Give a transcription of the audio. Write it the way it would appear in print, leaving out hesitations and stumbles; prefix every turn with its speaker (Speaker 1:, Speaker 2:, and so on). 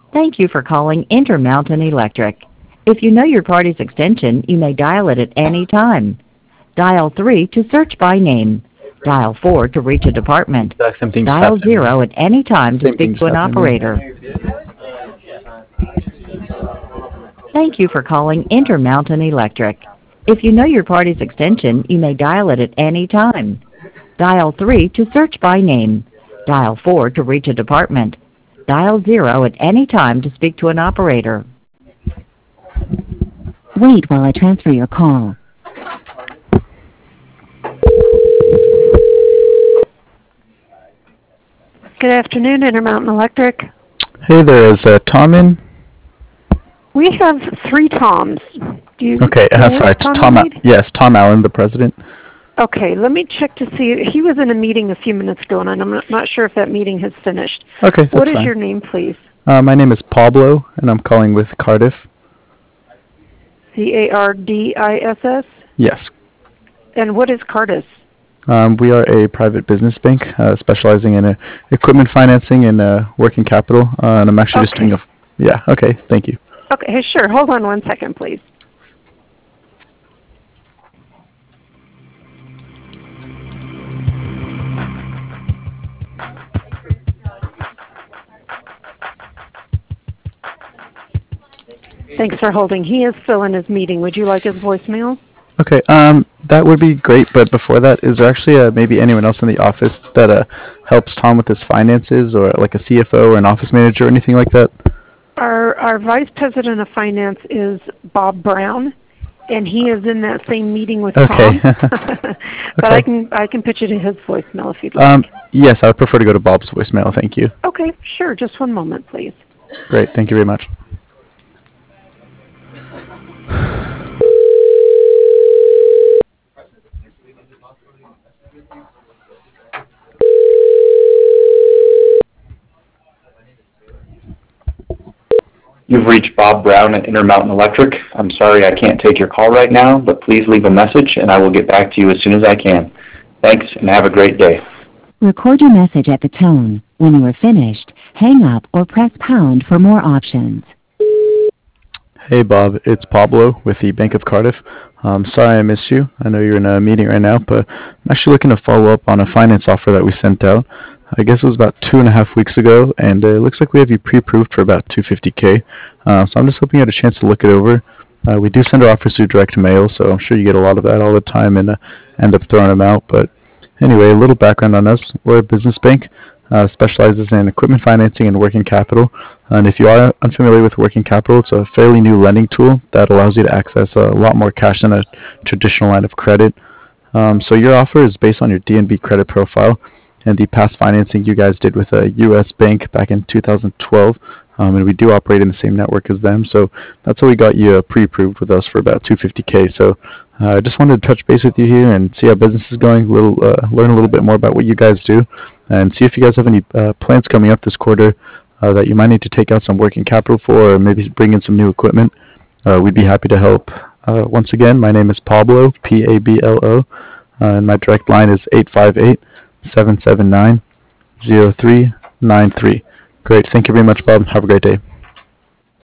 Speaker 1: Thank you for calling Intermountain Electric. If you know your party's extension, you may dial it at any time. Dial 3 to search by name. Dial 4 to reach a department.
Speaker 2: Same thing just
Speaker 1: Dial
Speaker 2: happened.
Speaker 1: 0 at any time to
Speaker 2: Same thing
Speaker 1: speak
Speaker 2: just
Speaker 1: to an
Speaker 2: happened to me.
Speaker 1: operator. Thank you for calling Intermountain Electric. If you know your party's extension, you may dial it at any time. Dial 3 to search by name. Dial 4 to reach a department. Dial 0 at any time to speak to an operator. Wait while I transfer your call.
Speaker 3: Good afternoon, Intermountain Electric.
Speaker 2: Hey there, is Tom in?
Speaker 3: We have 3 Toms. Do you
Speaker 2: Okay,
Speaker 3: know
Speaker 2: sorry,
Speaker 3: which Tom
Speaker 2: Tom.
Speaker 3: you need?
Speaker 2: Yes, Tom Allen, the president.
Speaker 3: Okay, let me check to see. He was in a meeting a few minutes ago, and I'm not sure if that meeting has finished.
Speaker 2: Okay, that's
Speaker 3: What is
Speaker 2: fine.
Speaker 3: your name, please?
Speaker 2: My name is Pablo, and I'm calling with Cardiff.
Speaker 3: Cardiss?
Speaker 2: Yes.
Speaker 3: And what is Cardiss?
Speaker 2: We are a private business bank specializing in equipment financing and working capital, and I'm actually just doing a... Yeah, okay, thank you.
Speaker 3: Okay, sure. Hold on 1 second, please. Thanks for holding. He is still in his meeting. Would you like his voicemail?
Speaker 2: Okay, that would be great, but before that, is there actually maybe anyone else in the office that helps Tom with his finances, or like a CFO or an office manager or anything like that?
Speaker 3: Our Vice President of Finance is Bob Brown, and he is in that same meeting with
Speaker 2: Okay.
Speaker 3: Tom. But
Speaker 2: Okay.
Speaker 3: I can put you to his voicemail if you'd like.
Speaker 2: Yes, I would prefer to go to Bob's voicemail, thank you.
Speaker 3: Okay, sure. Just 1 moment, please.
Speaker 2: Great, thank you very much.
Speaker 4: You've reached Bob Brown at Intermountain Electric. I'm sorry I can't take your call right now, but please leave a message and I will get back to you as soon as I can. Thanks and have a great day.
Speaker 1: Record your message at the tone. When you are finished, hang up or press pound for more options.
Speaker 2: Hey Bob, it's Pablo with the Bank of Cardiff. Sorry I missed you. I know you're in a meeting right now, but I'm actually looking to follow up on a finance offer that we sent out. I guess it was about 2.5 weeks ago, and it looks like we have you pre-approved for about $250K. So I'm just hoping you had a chance to look it over. We do send our offers through direct mail, so I'm sure you get a lot of that all the time and end up throwing them out. But anyway, a little background on us. We're a business bank, specializes in equipment financing and working capital. And if you are unfamiliar with working capital, it's a fairly new lending tool that allows you to access a lot more cash than a traditional line of credit. So your offer is based on your DNB credit profile and the past financing you guys did with a U.S. bank back in 2012. And we do operate in the same network as them. So that's how we got you pre-approved with us for about $250K. So I just wanted to touch base with you here and see how business is going, learn a little bit more about what you guys do, and see if you guys have any plans coming up this quarter that you might need to take out some working capital for, or maybe bring in some new equipment. We'd be happy to help. Once again, my name is Pablo, Pablo, and my direct line is 858-779-0393. Great. Thank you very much, Bob. Have a great day.